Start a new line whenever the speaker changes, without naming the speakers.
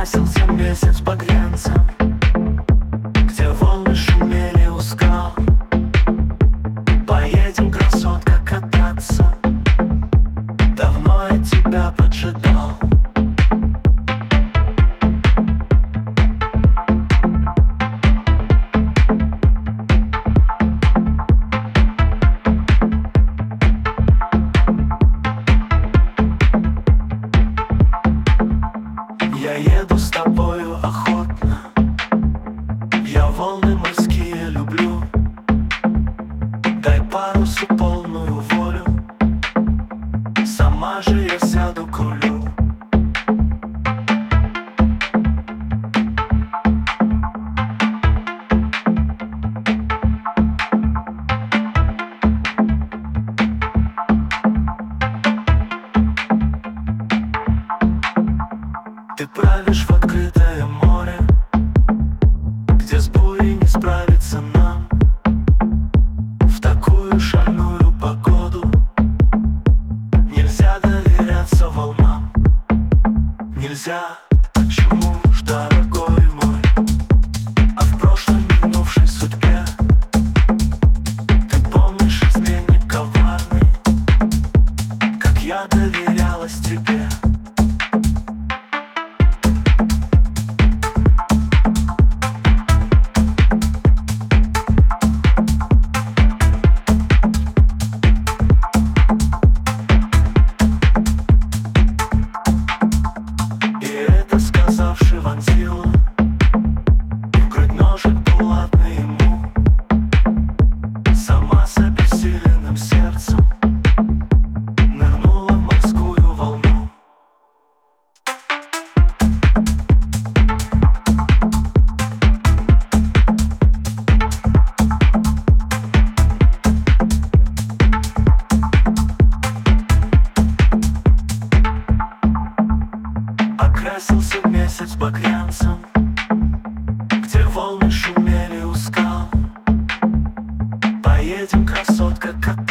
Окрасился месяц багрянцем, где волны шумели у скал. Поедем, красотка, кататься, давно я тебя поджидал. Я еду с тобою охотно, я волны морские люблю. Дай парусу полную волю, сама же я сяду к рулю. Ты правишь в открытое море, где с бурей не справиться нам. В такую шальную погоду нельзя доверяться волнам. Нельзя, почему ж, дорогой мой, а в прошлой минувшей судьбе ты помнишь, изменник коварный, как я доверялась тебе. Вонзила в грудь ножик булатный ему, сама с обессиленным сердцем нырнула в морскую волну. Окрасился месяц багрянцем, где волны шумели у скал. Поедем, красотка,